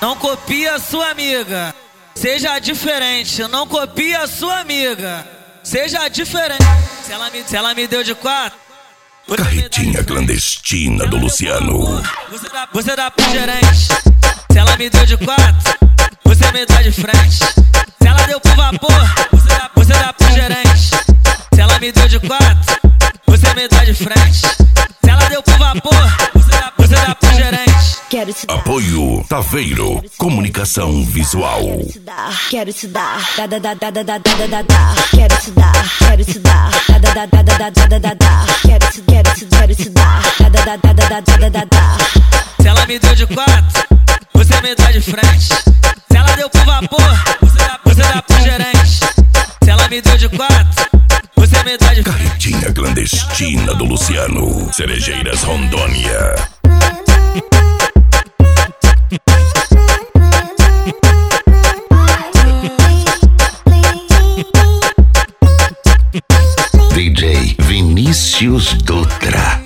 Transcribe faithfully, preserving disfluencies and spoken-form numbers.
Não copia a sua amiga. Seja diferente, não copia a sua amiga. Seja diferente. Se ela me, se ela me deu de quatro, Carretinha clandestina do Luciano. Você dá, você dá pro gerente. Se ela me deu de quatro, você me dá de frente. Se ela deu pro vapor, você dá, você dá pro gerente. Se ela me deu de quatro, você me dá de frente. Se ela deu pro vapor, você dá, você dá pro gerente. Quero te dar. Apoio Taveiro Comunicação Visual. Quero te dar, quero te dar, da da da da da da da da da. Quero te dar, quero te dar, da da da da da da da da da. Quero te, quero te, quero te dar, da da da da da da da da da. Se ela me deu de quatro, você me dá de frente. Se ela deu pro vapor, você dá, você dá pro gerente. Se ela me deu de quatro, você me dá de frente. Carretinha clandestina do Luciano. Cerejeiras, Rondônia. D J Vinícius Dutra.